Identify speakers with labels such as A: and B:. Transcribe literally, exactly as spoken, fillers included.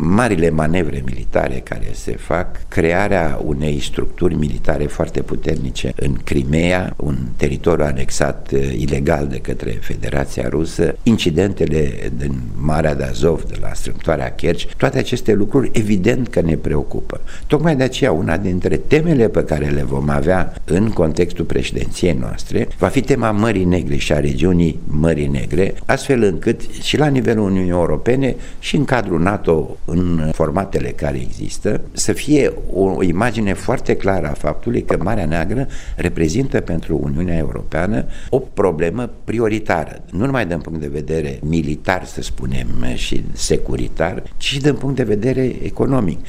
A: marile manevre militare care se fac, crearea unei structuri militare foarte puternice în Crimea, un teritoriu anexat ilegal de către Federația Rusă, incidentele din Marea de Azov, de la strâmtoarea Kerch, toate aceste lucruri evident că ne preocupă. Tocmai de aceea una dintre temele pe care le vom avea în contextul președinției noastre va fi tema Mării Negre și a regiunii Mării Negre, astfel încât și la nivelul Uniunii Europene și în cadrul NATO, în formatele care există, să fie o imagine foarte clară a faptului că Marea Neagră reprezintă pentru Uniunea Europeană o problemă prioritară, nu numai din punct de vedere militar, să spunem, și securitar, ci și din punct de vedere economic.